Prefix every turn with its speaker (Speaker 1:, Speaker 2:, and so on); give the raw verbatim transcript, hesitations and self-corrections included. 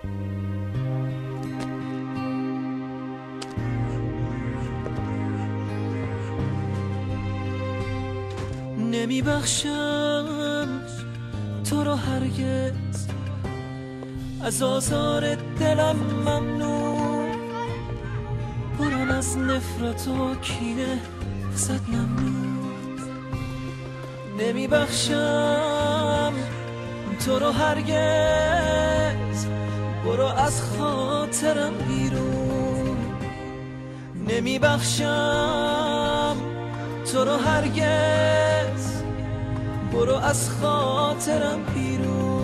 Speaker 1: نمی بخشم تو رو هرگز، از آزار دلم ممنون، برم از نفرت و کینه ازت ممنون. نمی بخشم تو رو هرگز، برو از خاطرم بیرون. نمی بخشم تو رو هرگز، برو از خاطرم بیرون.